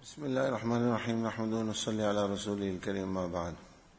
بسم الله الرحمن الرحيم نحمده ونصلي على رسوله الكريم ما بعد.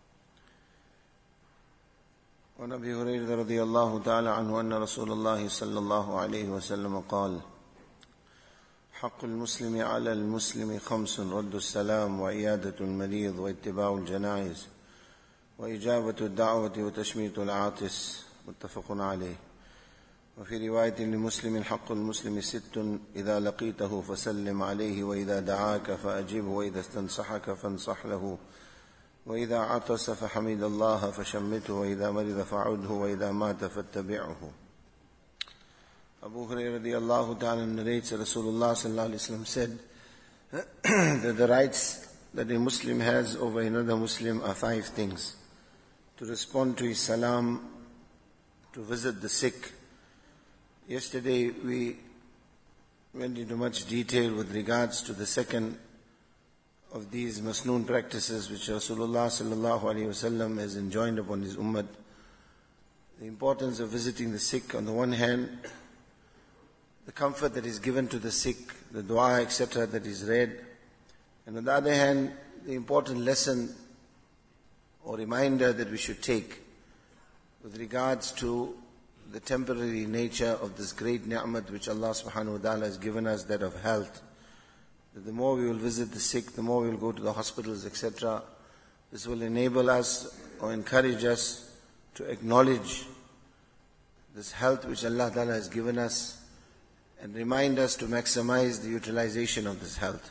وعن أبي هريرة رضي الله تعالى عنه أن رسول الله صلى الله عليه وسلم قال: حق المسلم على المسلم 5: رد السلام وعيادة المريض واتباع الجنائز وإجابة الدعوة وتشميت العاطس. متفق عليه. وفي رواية لمسلم: حق المسلم 6: إذا لقيته فسلم عليه، وإذا دعاك فأجبه، وإذا استنصحك فانصح له، وإذا عطس فحمد الله فشمته، وإذا مرض فعده، وإذا مات فاتبعه. Abu Hurairah radiallahu ta'ala narrates that Rasulullah sallallahu alayhi wa sallam said that the rights that a Muslim has over another Muslim are 5 things: to respond to his salam, to visit the sick. Yesterday we went into much detail with regards to the second of these masnoon practices which Rasulullah sallallahu alaihi wasallam has enjoined upon his ummah. The importance of visiting the sick, on the one hand, the comfort that is given to the sick, the dua, etc. that is read, and on the other hand, the important lesson or reminder that we should take with regards to the temporary nature of this great ni'mat which Allah subhanahu wa ta'ala has given us, that of health. That the more we will visit the sick, the more we will go to the hospitals, etc. This will enable us or encourage us to acknowledge this health which Allah ta'ala has given us and remind us to maximize the utilization of this health.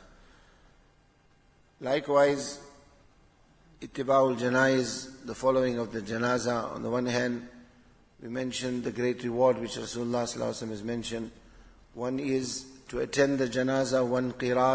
Likewise, ittiba'ul janaiz, the following of the janaza. On the one hand, we mentioned the great reward which Rasulullah sallallahu alaihi wasallam has mentioned. One is to attend the janaza, 1 qiraat,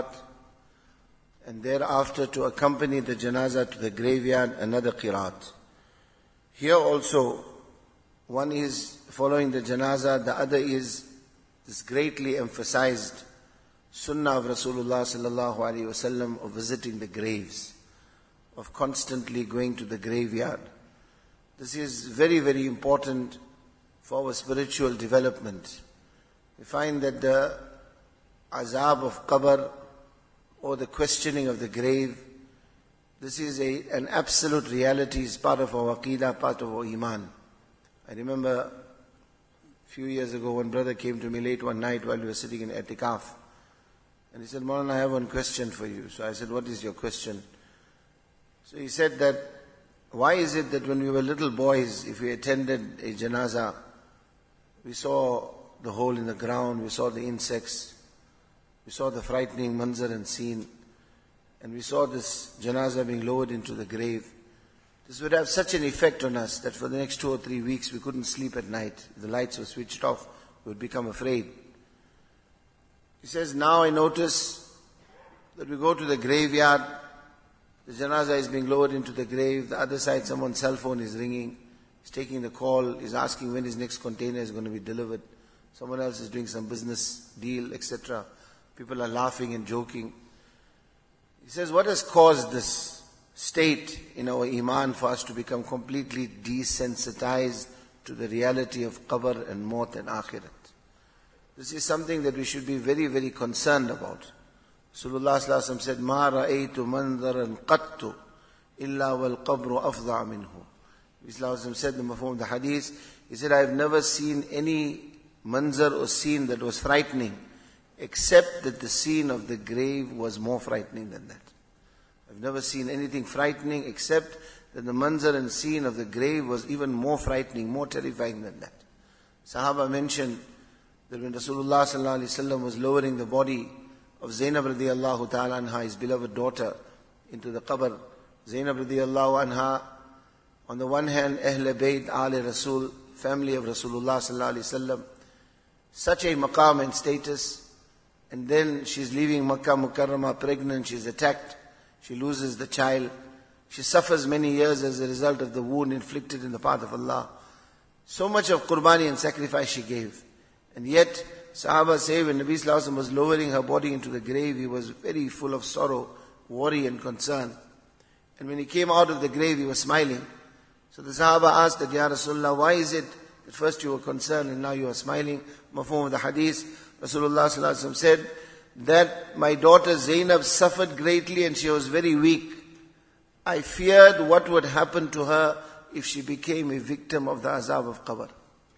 and thereafter to accompany the janaza to the graveyard, another qiraat. Here also, one is following the janaza, the other is this greatly emphasized sunnah of Rasulullah sallallahu alaihi wasallam of visiting the graves, of constantly going to the graveyard. This is very, very important for our spiritual development. We find that the azab of qabr, or the questioning of the grave, this is an absolute reality, is part of our aqeedah, part of our iman. I remember a few years ago, one brother came to me late one night while we were sitting in i'tikaf, and he said, "Maulana, I have one question for you." So I said, "What is your question?" So he said that, why is it that when we were little boys, if we attended a janaza, we saw the hole in the ground, we saw the insects, we saw the frightening manzar and scene, and we saw this janaza being lowered into the grave. This would have such an effect on us that for the next 2 or 3 weeks we couldn't sleep at night. If the lights were switched off, we would become afraid. He says, now I notice that we go to the graveyard, the janaza is being lowered into the grave, the other side someone's cell phone is ringing, he's taking the call, he's asking when his next container is going to be delivered. Someone else is doing some business deal, etc. People are laughing and joking. He says, what has caused this state in our iman for us to become completely desensitized to the reality of qabr and maut and akhirat? This is something that we should be very, very concerned about. Rasulullah sallallahu alaihi wasallam said, "Ma ra'aytu manzaran qattu illa wal qabru afdha minhu." Sallallahu said in the mafhum of the hadith, he said, "I have never seen any manzar or scene that was frightening, except that the scene of the grave was more frightening than that." I've never seen anything frightening except that the manzar and scene of the grave was even more frightening, more terrifying than that. Sahaba mentioned that when Rasulullah sallallahu alaihi wasallam was lowering the body of Zainab radiallahu ta'ala anha, his beloved daughter, into the qabr, Zainab radiallahu anha, on the one hand, Ahl Bayt, Ahl Rasul, family of Rasulullah sallallahu alaihi wasallam, such a maqam and status, and then she's leaving Makkah Mukarramah pregnant, she's attacked, she loses the child, she suffers many years as a result of the wound inflicted in the path of Allah. So much of qurbani and sacrifice she gave, and yet Sahaba say when Nabi sallallahu alaihi wasallam was lowering her body into the grave, he was very full of sorrow, worry and concern. And when he came out of the grave, he was smiling. So the Sahaba asked that, "Ya Rasulullah, why is it that first you were concerned and now you are smiling?" Mafhum of the hadith, Rasulullah sallallahu alaihi wasallam said that my daughter Zainab suffered greatly and she was very weak. I feared what would happen to her if she became a victim of the azab of qabr.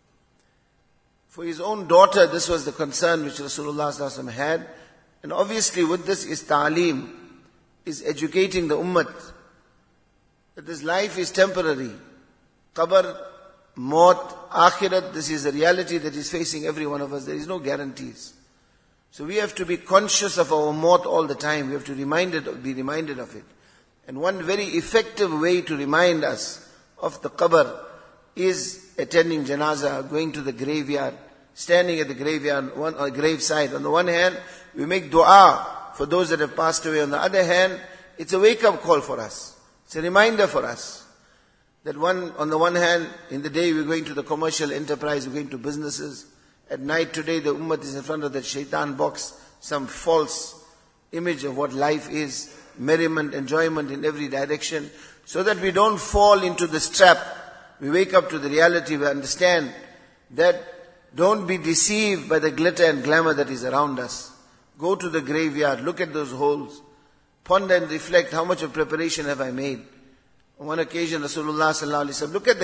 For his own daughter, this was the concern which Rasulullah ﷺ had. And obviously with this is ta'aleem, is educating the ummah. That this life is temporary. Qabr, maut, akhirat, this is a reality that is facing every one of us. There is no guarantees. So we have to be conscious of our maut all the time. We have to be reminded of it. And one very effective way to remind us of the qabr is attending janazah, going to the graveyard, standing at the graveyard, graveside. On the one hand, we make dua for those that have passed away. On the other hand, it's a wake-up call for us. It's a reminder for us. That on the one hand, in the day we're going to the commercial enterprise, we're going to businesses. At night today, the ummah is in front of that shaitan box, some false image of what life is, merriment, enjoyment in every direction, so that we don't fall into this trap. We wake up to the reality, we understand that don't be deceived by the glitter and glamour that is around us. Go to the graveyard, look at those holes, ponder and reflect, how much of preparation have I made? On one occasion, Rasulullah sallallahu alaihi wasallam, look at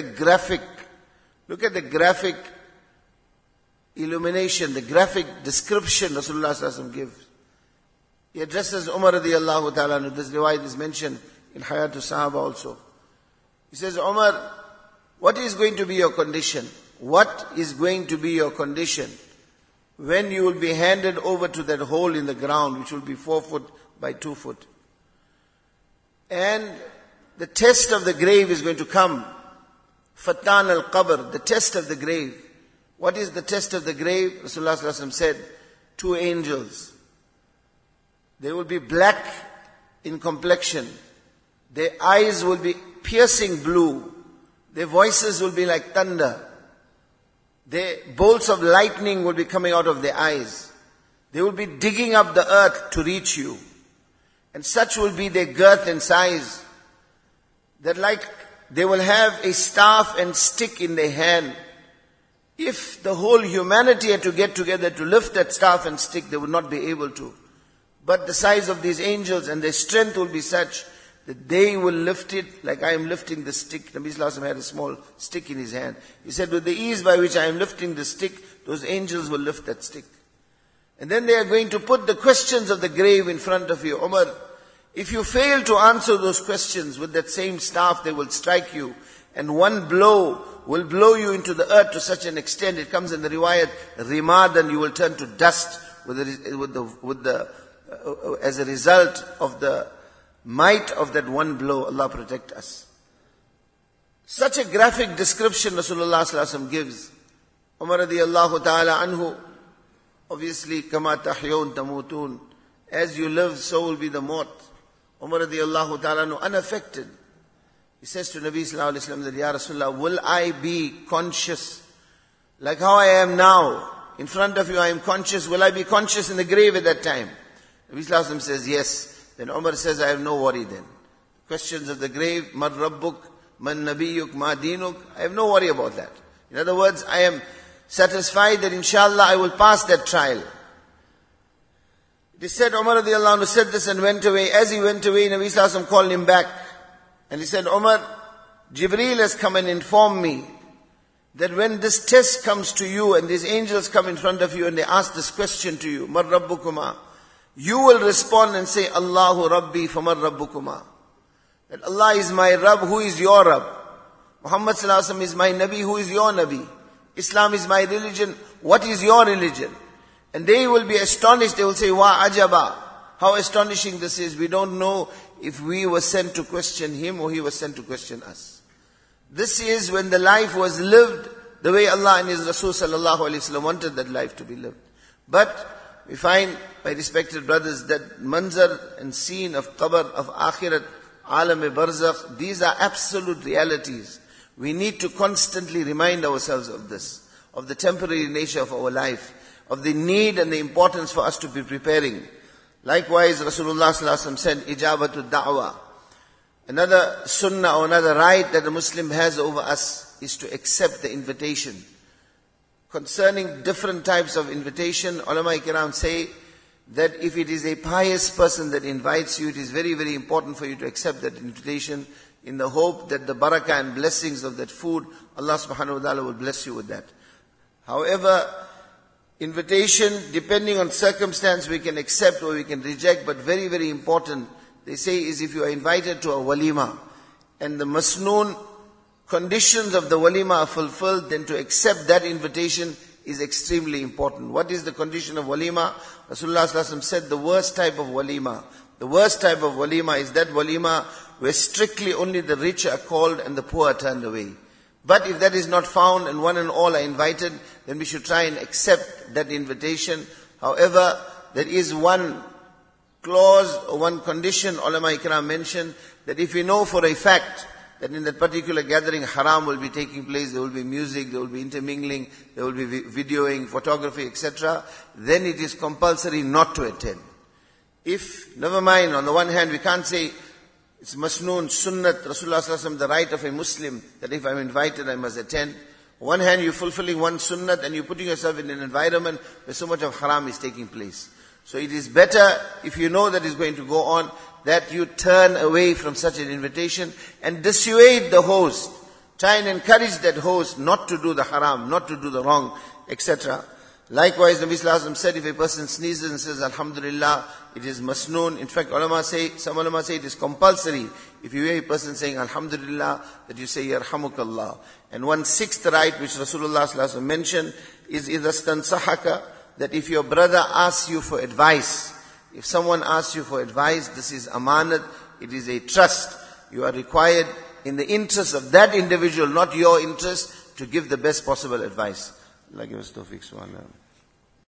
the graphic illumination, the graphic description Rasulullah sallallahu alaihi wasallam gives. He addresses Umar radiyallahu ta'ala, this riwayat is mentioned in Hayatul Sahaba also. He says, Umar, what is going to be your condition? What is going to be your condition when you will be handed over to that hole in the ground, which will be 4 foot by 2 foot? And the test of the grave is going to come. Fatan al-qabr, the test of the grave. What is the test of the grave? Rasulullah sallallahu alaihi wasallam said, 2 angels. They will be black in complexion. Their eyes will be piercing blue. Their voices will be like thunder. Their bolts of lightning will be coming out of their eyes. They will be digging up the earth to reach you. And such will be their girth and size, that like they will have a staff and stick in their hand. If the whole humanity had to get together to lift that staff and stick, they would not be able to. But the size of these angels and their strength will be such that they will lift it like I am lifting the stick. Nabi Sallallahu Alaihi Wasallam had a small stick in his hand. He said, with the ease by which I am lifting the stick, those angels will lift that stick. And then they are going to put the questions of the grave in front of you. Umar, if you fail to answer those questions with that same staff, they will strike you. And one blow will blow you into the earth to such an extent. It comes in the riwayat, rimadan, you will turn to dust as a result of the might of that one blow. Allah protect us. Such a graphic description Rasulullah sallallahu alaihi wasallam gives. Umar radiyallahu ta'ala anhu, obviously, kama tahyun tamutun, as you live, so will be the maut. Umar radiyallahu ta'ala anhu, unaffected. He says to Nabi sallallahu alaihi wasallam that, Ya Rasulullah, will I be conscious like how I am now? In front of you I am conscious. Will I be conscious in the grave at that time? Nabi sallallahu alaihi wasallam says, yes. Then Umar says, I have no worry then. Questions of the grave, man rabbuk, man nabiyuk, ma dinuk, I have no worry about that. In other words, I am satisfied that inshallah I will pass that trial. It is said, Umar radiallahu anhu said this and went away. As he went away, Nabi sallallahu alaihi wasallam called him back. And he said, Umar, Jibreel has come and informed me that when this test comes to you and these angels come in front of you and they ask this question to you, man rabbukuma, you will respond and say, Allahu Rabbi famar Rabbukuma. That Allah is my Rabb, who is your Rabb? Muhammad sallallahu alaihi wasallam is my Nabi, who is your Nabi? Islam is my religion, what is your religion? And they will be astonished, they will say, Wa ajaba. How astonishing this is. We don't know if we were sent to question him or he was sent to question us. This is when the life was lived the way Allah and His Rasul sallallahu alaihi wasallam wanted that life to be lived. But we find, my respected brothers, that manzar and scene of qabr, of akhirat, alam-e-barzakh, these are absolute realities. We need to constantly remind ourselves of this, of the temporary nature of our life, of the need and the importance for us to be preparing. Likewise, Rasulullah sallallahu alaihi wasallam said, ijabatu da'wah. Another sunnah or another right that a Muslim has over us is to accept the invitation. Concerning different types of invitation, ulama kiram say that if it is a pious person that invites you, it is very, very important for you to accept that invitation in the hope that the barakah and blessings of that food, Allah subhanahu wa ta'ala will bless you with that. However, invitation, depending on circumstance, we can accept or we can reject, but very, very important, they say, is if you are invited to a walima, and the masnoon conditions of the walima are fulfilled, then to accept that invitation is extremely important. What is the condition of walima? Rasulullah sallallahu alaihi wasallam said the worst type of walima. The worst type of walima is that walima where strictly only the rich are called and the poor are turned away. But if that is not found and one and all are invited, then we should try and accept that invitation. However, there is one clause or one condition ulama ikram mentioned, that if we know for a fact that in that particular gathering haram will be taking place, there will be music, there will be intermingling, there will be videoing, photography, etc., then it is compulsory not to attend. If, never mind, on the one hand we can't say it's masnoon, sunnat, Rasulullah sallallahu alaihi wasallam, the right of a Muslim, that if I'm invited I must attend. On one hand you're fulfilling one sunnat and you're putting yourself in an environment where so much of haram is taking place. So it is better, if you know that is going to go on, that you turn away from such an invitation and dissuade the host. Try and encourage that host not to do the haram, not to do the wrong, etc. Likewise, Nabi sallallahu alaihi wasallam said, if a person sneezes and says, Alhamdulillah, it is masnoon. In fact, some ulama say it is compulsory. If you hear a person saying, Alhamdulillah, that you say, Yarhamukallah. And one sixth right, which Rasulullah sallallahu alaihi wasallam mentioned, is idha stansahaka, that if your brother asks you for advice, if someone asks you for advice, this is amanat, it is a trust. You are required, in the interest of that individual, not your interest, to give the best possible advice. Allah give us tawfiq, subhanallah.